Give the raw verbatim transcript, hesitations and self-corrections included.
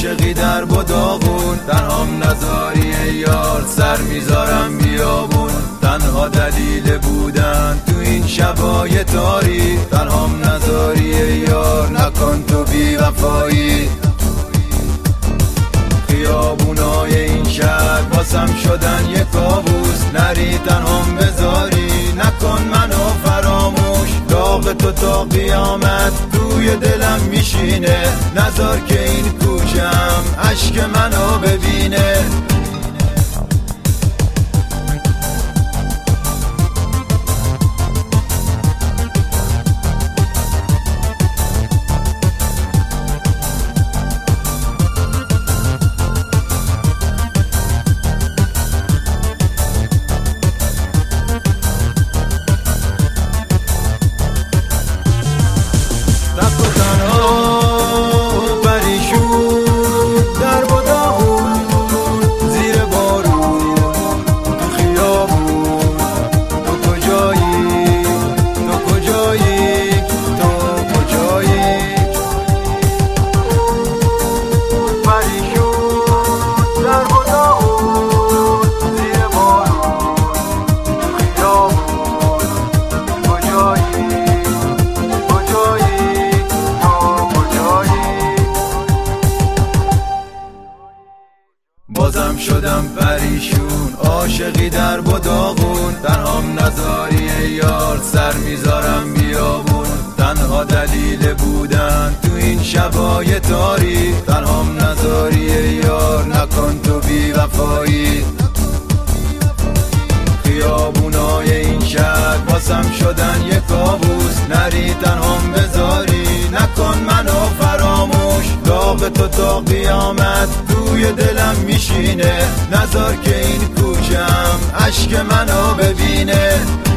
عاشقی در بداغون، تنهام نذاری ای یار سر میذارم بیابون. تنها دلیل بودن تو این شبای تاری، تنهام نذاری ای یار نکن تو بی وفایی. خیابونای این شهر باسم شدن یه کابوس، نری تنهام بذاری نکن منو فراموش. داغ تو تا قیامت توی دلم میشینه، نذار که این کوچم عشق منو ببینه. بازم شدم پریشون، عاشقی در بداغون، تنهام نذاری ای یار سر میذارم بیابون. تنها دلیل بودن تو این شبای تاری، تنهام نذاری ای یار نکن تو بی وفایی. خیابونای این شهر باسم شدن یه کابوس، نری تنهام بذاری نکن منو فراموش. داغ تو تا قیامت توی دلم میشینه، نذار که این کوچم عشق منو ببینه.